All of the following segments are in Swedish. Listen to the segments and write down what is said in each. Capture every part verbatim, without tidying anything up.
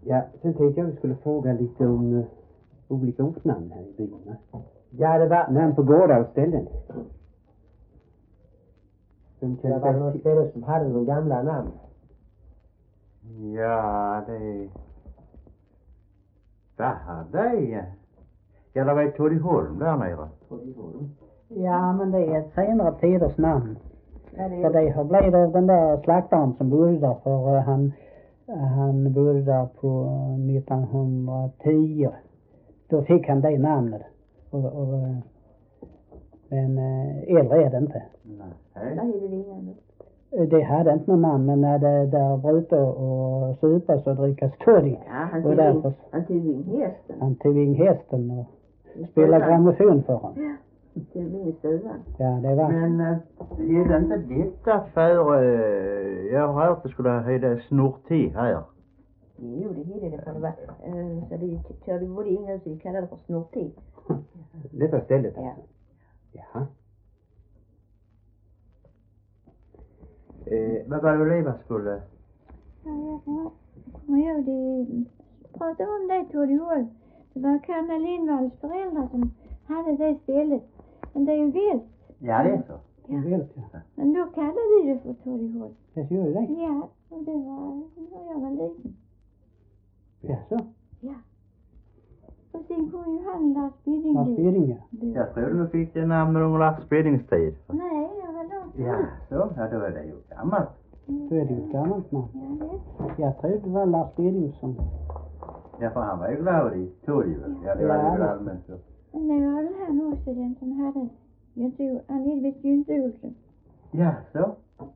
Ja, sen tänkte jag att vi skulle fråga lite om uh, olika ortnamn här i byn. Ja, det var... Namn på gårdar och ställen. Det var något ställe som hade de gamla namn. Ja, det... Vad hade det? Ja, det var i Torgholm där nere. Torgholm? Ja, men det är ett senare tiders namn. Ja, det för det har blivit av den där slaktaren som bodde där, för uh, han, uh, han bodde där på nittonhundratio. Då fick han det namnet. Och, och, uh, men uh, äldre är det inte. Nej. Vad hade det innan? Det hade inte någon namn, men när det där bröt och supas och drickas toddy. Ja, han och tog, därför, in, han tog in hästen. Han tog in hästen och spelade grammofon för honom. Ja, det var i stugan. Ja, det var. Men äh, är det inte detta för... Äh, jag har hört att det skulle heta Snorti här. Jo, det hade det för det var... Äh, så det körde både inga och så vi kallade det för Snorti. Detta stället Ja. alltså? Jaha. Eh, vad var det Oliva skulle? Ja, jag kommer ihåg det. Pratade om det Torgholm. Det var Karna Lindvalls föräldrar som hade det stället. Men det är ju vält. Ja, det är så. Ja. Vält, ja. Men då kallade vi det för Torgholm. Jag gjorde det? Ja, och det var när jag var liten. Ja, så. Ja. Och sen kom ju han Lars Byding. Lars Byding, ja. Jag tror du fick det namnet under Lars Bydings tid. Nej, jag var långt. Ja, så. Ja, då är det ju gammalt. Då är det ju ett gammalt namn. Ja, det. Jag tror det var Lars Byding som... Ja, för han var ju glad i Torg. Ja, det var Ja, ju det- allmänt så. Men nu var det han också den som hade... Jönte, han hade visst Jönte Olsson. Ja, så.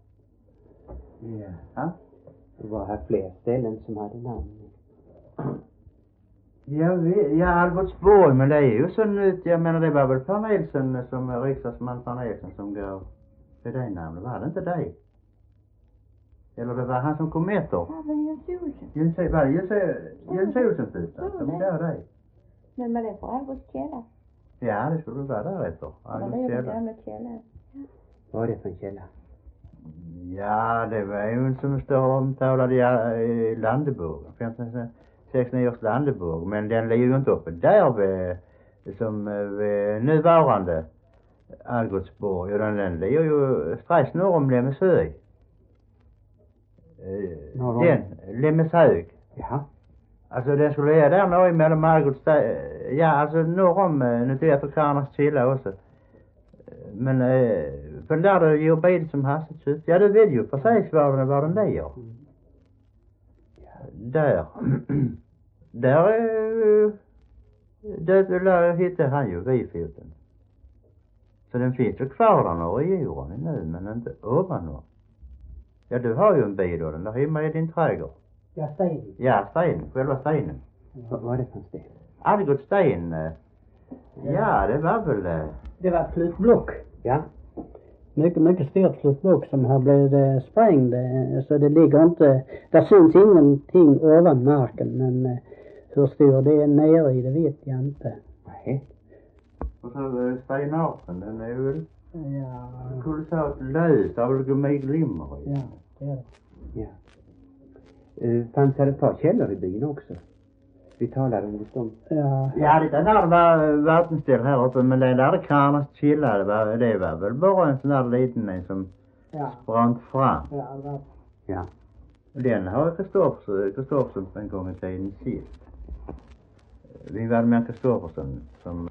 Ja. det var här fler ställen som hade namn. Jag vet, ja, Albertsborg, men det är ju så nytt. Jag menar, det var väl Per Nilsson som riksdagsman Per Nilsson som går till det namnet. Var det inte det? Eller det var han som kom efter? Ja, men Jönte Olsson. Jönse, var det Jönse, Jönse Olssons byta som går det? Men var det för Alberts källa? Ja, det skulle vara därefter. Ja, det är Alberts den källa. gamla källan. Vad är det för en källa? Ja, det var ju en som står omtalad i, i Landeburg. femton sextionio års Landeburg. Men den ligger ju inte uppe där vid, som vid nuvarande Algotsborg. Och den, den ligger ju strax norr om Lemeshög. Norr om? Den, Lemeshög. Jaha. Alltså den skulle ligga där norr mellan Algots, ja alltså norr om, nu vet jag Karnas Killa också. Men eh, för där det ju bil som hastigt ut. Ja, du vet ju precis var den, var den ligger. Där. där eh, där, där hittade han ju Vifoten. Så den finns ju kvar där norr i jorden nu, men inte ovanför. Ja, du har ju en bil då, den där hemma i din trädgård. Ja, stenen. Ja, stenen, själva stenen. Vad var det för en sten? Algot sten. eh, Ja, det var väl... eh, Det var ett flytblock. Ja. Mycket, mycket stort flytblock som har blivit eh, sprängd. eh, Så det ligger inte... Där syns ingenting ovan marken, men eh, hur stor det är nere i, det vet jag inte. Nej. Och så eh, stenarten, den är ju Ja, kolossalt lös. Det har väl gått glimmer i. ja, det är det. Ja. Uh, fanns det ett par källor i byn också? Vi talade om just om... Ja, Ja, det där var vattenställ här uppe, men det där Karnas Killa, det var, det var väl bara en sån där liten en som ja, sprang fram. ja, det var... Ja. Den har Kristoffersson, Kristoffersson en gång i tiden sist. Vi var med Kristoffersson som